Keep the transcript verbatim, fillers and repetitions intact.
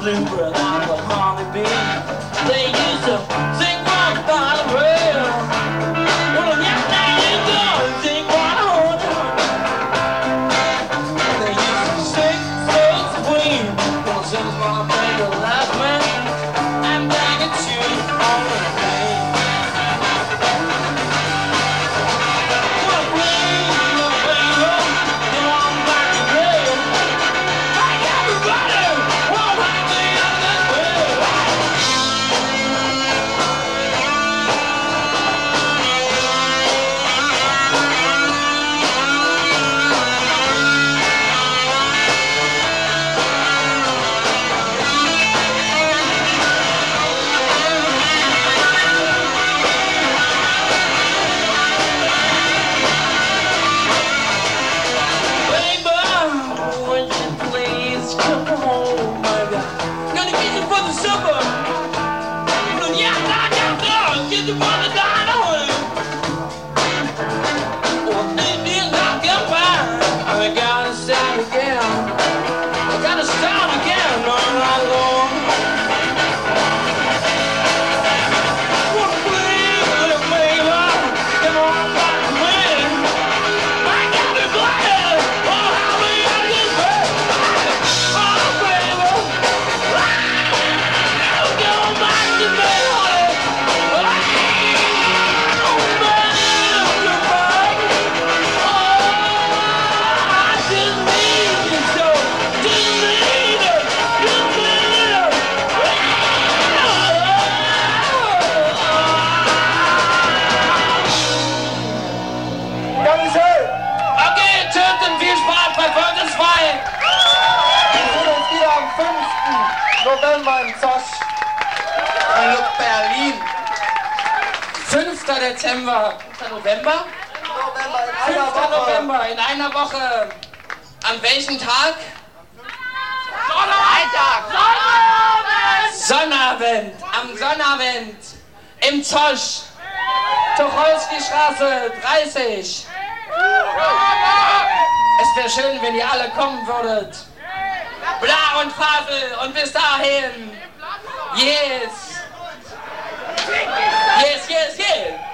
bluebird on the honeybee. They used to sing one by the rail. Well, yeah, there you go, sing one on the They used to sing so sweet. Well, since my baby left me, I'm back at you all the day. Well, please, little baby, you know I'm back again. Hey, everybody, won't have me on this bed. Baby, would you please come home, baby? Gonna get you for the supper. Well, yeah, knock out there, get you for the diner, honey. Well, they did not get by. I gotta start again. I gotta start again, all right, Lord. Well, please, little baby, come on back to me. I got me glad. Oh, how me I get back. Oh, baby. Oh, go back to me, honey. Oh, baby, you're back. Oh, I just need you so. Just need it. Just need it. Dankeschön! Okay, tschüss und viel Spaß bei Folge zwei. Wir sehen uns wieder am fünften November im Zosch. Hallo Berlin. fünfter Dezember. fünfter November? November in einer fünfter Woche. November in einer Woche. An welchem Tag? Sonnabend! Am Sonnabend! Im Zosch! Tucholsky-Straße dreißig! Es wäre schön, wenn ihr alle kommen würdet. Bla und Fasel und bis dahin! Yes! Yes, yes, yes!